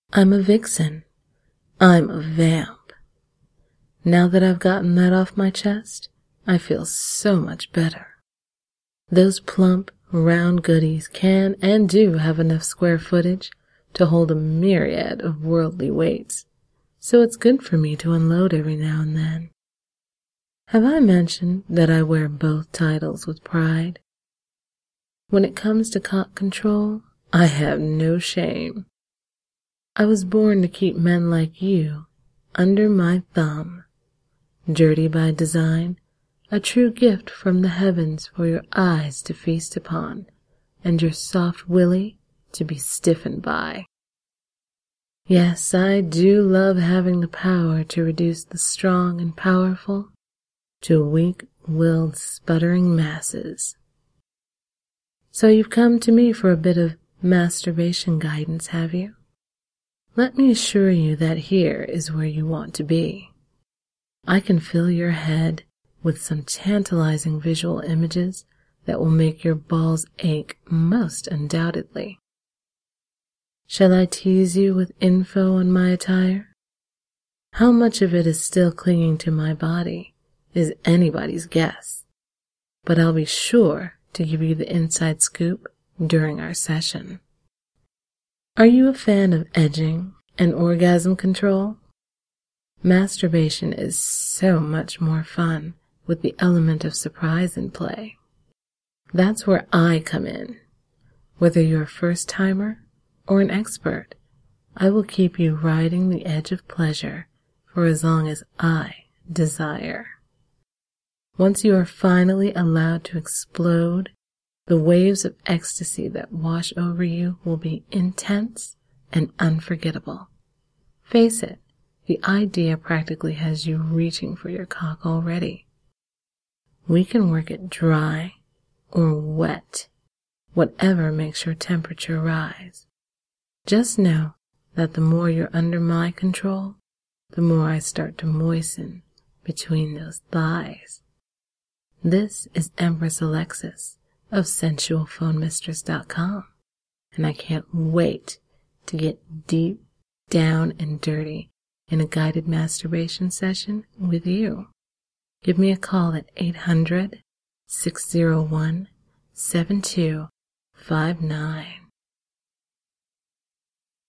I'm a vixen. I'm a vamp. Now that I've gotten that off my chest, I feel so much better. Those plump, round goodies can and do have enough square footage to hold a myriad of worldly weights, so it's good for me to unload every now and then. Have I mentioned that I wear both titles with pride? When it comes to cock control, I have no shame. I was born to keep men like you under my thumb. Dirty by design, a true gift from the heavens for your eyes to feast upon, and your soft willy to be stiffened by. Yes, I do love having the power to reduce the strong and powerful to weak-willed, sputtering masses. So you've come to me for a bit of masturbation guidance, have you? Let me assure you that here is where you want to be. I can fill your head with some tantalizing visual images that will make your balls ache most undoubtedly. Shall I tease you with info on my attire? How much of it is still clinging to my body is anybody's guess, but I'll be sure to give you the inside scoop during our session. Are you a fan of edging and orgasm control? Masturbation is so much more fun with the element of surprise in play. That's where I come in. Whether you're a first-timer or an expert, I will keep you riding the edge of pleasure for as long as I desire. Once you are finally allowed to explode, the waves of ecstasy that wash over you will be intense and unforgettable. Face it, the idea practically has you reaching for your cock already. We can work it dry or wet, whatever makes your temperature rise. Just know that the more you're under my control, the more I start to moisten between those thighs. This is Empress Alexis of SensualPhoneMistress.com, and I can't wait to get deep down and dirty in a guided masturbation session with you. Give me a call at 800-601-7259.